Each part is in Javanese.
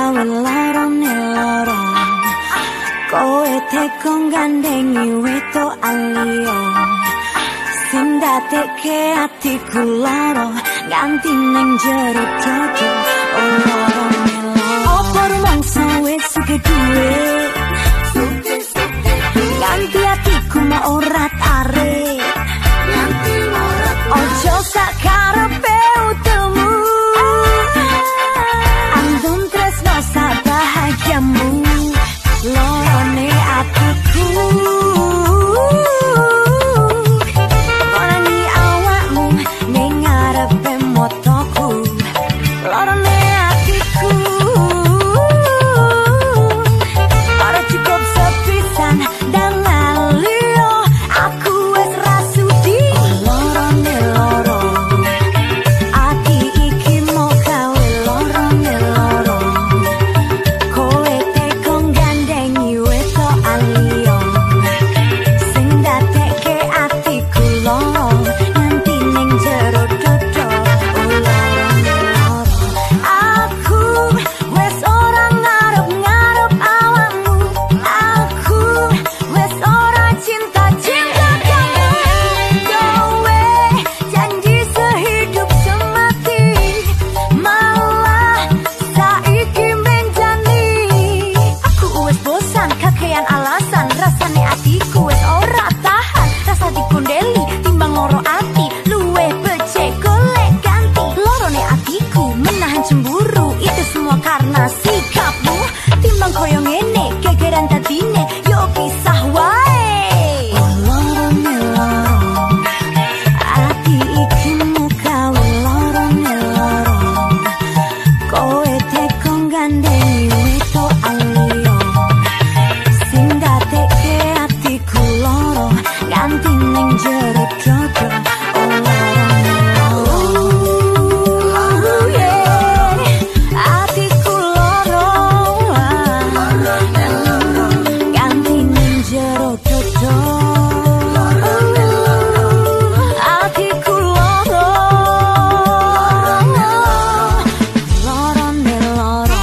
gawe lorone loro. Kowe tekong gandengi weto alio. Sing dadekke atiku loro, ganti neng jero dodo. Oh lorone loro. Opo rumangsa wis suge duit. Ganti atiku ma ora tarik. Ojo sak karepe utemu. Andun tresno sak bahagiamu. Lorone atiku. Warani awakmu ning ngarepe motoku. Lorone atiku. Ora cukup sepisan dan lalio. Aku wis rasudi. Lorone loro. Ati iki mau gawe lorone loro. Kowe tekong gandengi weto alio. Sing dadekke atiku loro, nganti ning jero dodo. Oh lorone loro. Aku wis ora ngarep-ngarep awakmu. Aku wis ora cinta-cinta kamu. Kowe janji sehidup semati, malah saiki menjani. Aku wis bosan kakean alasan, rasane atiku wis ora tahan. Rasa dikondeli timbang loro ati, luwih becek golek ganti. Lorone atiku menahan cemburu, itu semua karena sikapmu. Timbang koyo ngene gegeran dadine, yo pisah wae. Oh lorone loro. Ati iki mau gawe lorone loro. Kowe tekong gandengi weto alio. Sing dadekke atiku loro, ganti ning jero dodo. Oh lorone loro. Yeah. Atiku loro, ganti ning jero dodo. Atiku loro, lorone loro.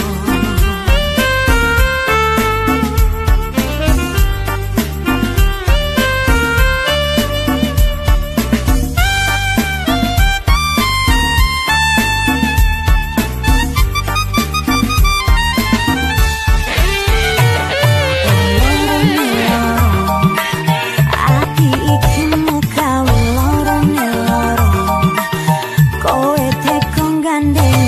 Ati iki mau gawe lorone loro. Kowe tekong gandengi